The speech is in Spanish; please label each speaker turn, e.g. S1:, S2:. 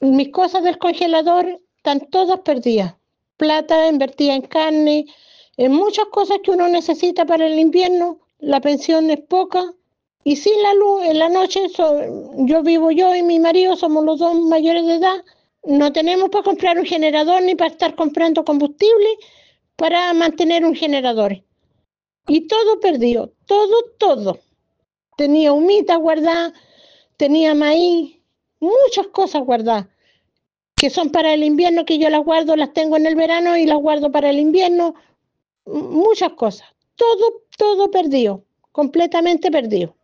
S1: Mis cosas del congelador están todas perdidas. Plata invertida en carne, en muchas cosas que uno necesita para el invierno. La pensión es poca. Y sin la luz, en la noche, yo y mi marido somos los dos mayores de edad. No tenemos para comprar un generador ni para estar comprando combustible para mantener un generador. Y todo perdido, todo. Tenía humita guardada, tenía maíz, muchas cosas guardadas, que son para el invierno, que yo las guardo, las tengo en el verano y las guardo para el invierno, muchas cosas. Todo perdido, completamente perdido.